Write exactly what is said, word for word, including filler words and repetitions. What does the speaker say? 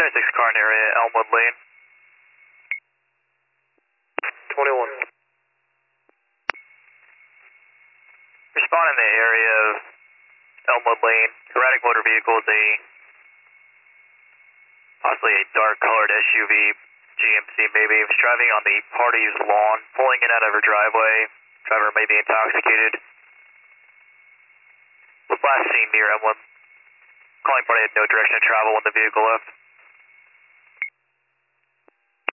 seventy-six car in area, Elmwood Lane. twenty-one. Respond in the area of Elmwood Lane. Erratic motor vehicle is a possibly a dark colored S U V, G M C maybe. It was driving on the party's lawn, pulling in out of her driveway. Driver may be intoxicated. Was last seen near Elmwood. Calling party had no direction of travel when the vehicle left.